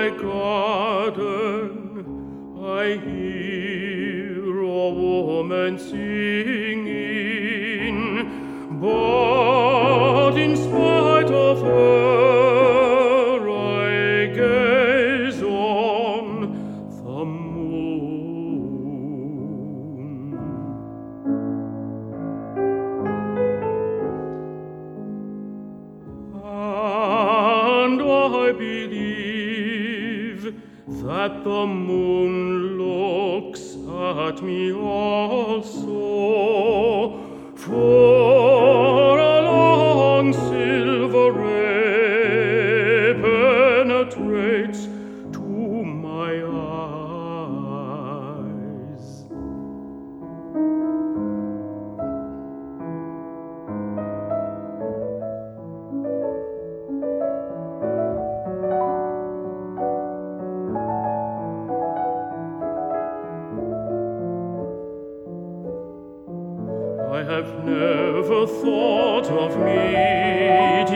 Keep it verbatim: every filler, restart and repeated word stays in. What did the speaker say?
my garden I hear a woman singing, but in spite of her I gaze on the moon. And I believe that the moon looks at me also, for a long silver ray penetrates to my eyes. I have never thought of me